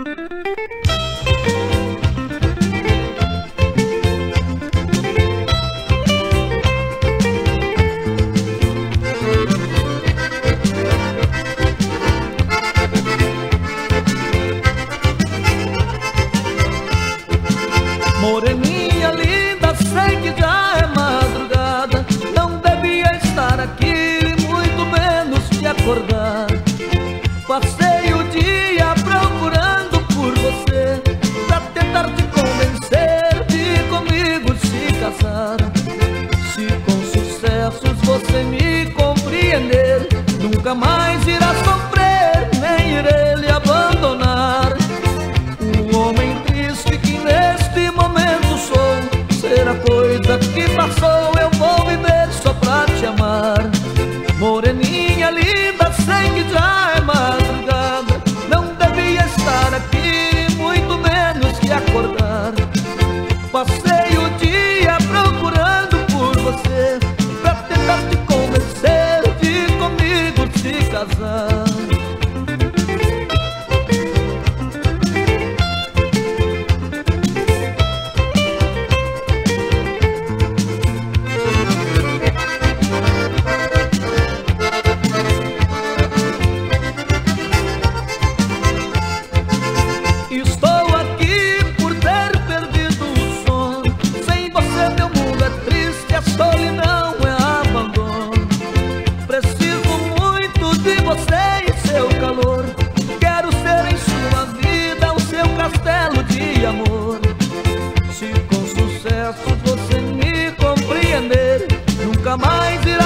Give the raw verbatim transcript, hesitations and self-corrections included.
Moreninha linda, sei que já é madrugada, não devia estar aqui, muito menos te acordar. Passei o dia procurando por você, pra tentar te convencer de comigo se casar. Se com sucessos você me compreender, nunca mais irá sofrer, nem irei lhe abandonar. Um homem triste que neste momento sou, será coisa que passou, eu vou viver só pra te amar. Moreninha linda, sei que já é madrugada, não devia estar aqui, muito menos que acordar. Passei o dia procurando por você, pra tentar te convencer de comigo se casar. Estou aqui por ter perdido o sono, sem você meu mundo é triste, a solidão é abandono. Preciso muito de você e seu calor, quero ser em sua vida o seu castelo de amor. Se com sucesso você me compreender, nunca mais irá